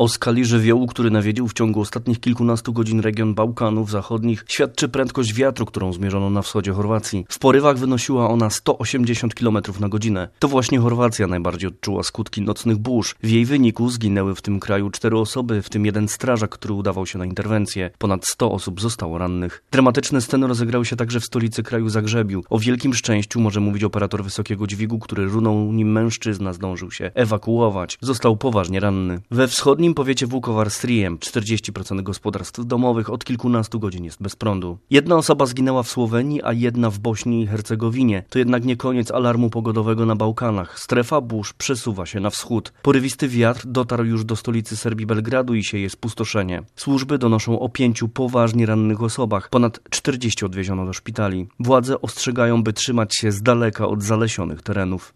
O skali żywiołu, który nawiedził w ciągu ostatnich kilkunastu godzin region Bałkanów Zachodnich, świadczy prędkość wiatru, którą zmierzono na wschodzie Chorwacji. W porywach wynosiła ona 180 km na godzinę. To właśnie Chorwacja najbardziej odczuła skutki nocnych burz. W jej wyniku zginęły w tym kraju 4 osoby, w tym jeden strażak, który udawał się na interwencję. Ponad 100 osób zostało rannych. Dramatyczne sceny rozegrały się także w stolicy kraju Zagrzebiu. O wielkim szczęściu może mówić operator wysokiego dźwigu, który runął, nim mężczyzna zdążył się ewakuować. Został poważnie ranny. We wschodnim powiecie Vukovar-Srijem 40% gospodarstw domowych od kilkunastu godzin jest bez prądu. Jedna osoba zginęła w Słowenii, a jedna w Bośni i Hercegowinie. To jednak nie koniec alarmu pogodowego na Bałkanach. Strefa burz przesuwa się na wschód. Porywisty wiatr dotarł już do stolicy Serbii Belgradu i sieje spustoszenie. Służby donoszą o 5 poważnie rannych osobach. Ponad 40 odwieziono do szpitali. Władze ostrzegają, by trzymać się z daleka od zalesionych terenów.